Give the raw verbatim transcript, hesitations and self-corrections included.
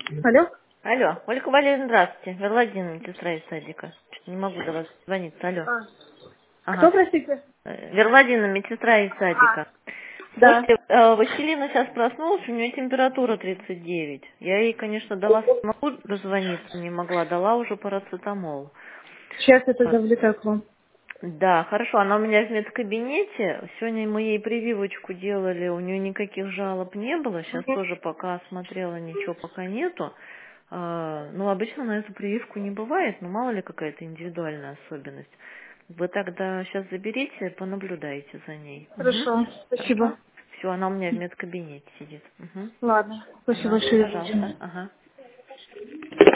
Алло? Алло, Ольга Валерьевна, здравствуйте. Владимир, медсестра из садика. Чё-то не могу до вас звониться. Алло. А, кто, Ага. простите? Э, Верладина, медсестра из А, садика. да. Слушайте, э, Василина сейчас проснулась, у нее температура тридцать девять. Я ей, конечно, до вас не могу дозвониться, не могла, дала уже парацетамол. Сейчас это А, завлекаю к вам. Да, хорошо, она у меня в медкабинете. Сегодня мы ей прививочку делали, у нее никаких жалоб не было. Сейчас тоже пока осмотрела, ничего пока нету. А, Ну, обычно на эту прививку не бывает, но мало ли какая-то индивидуальная особенность. Вы тогда сейчас заберите, понаблюдайте за ней. Мгм. Хорошо, Хорошо? спасибо. Все, она у меня в медкабинете сидит. Мгм. Ладно, спасибо Ага, большое. пожалуйста. Ага.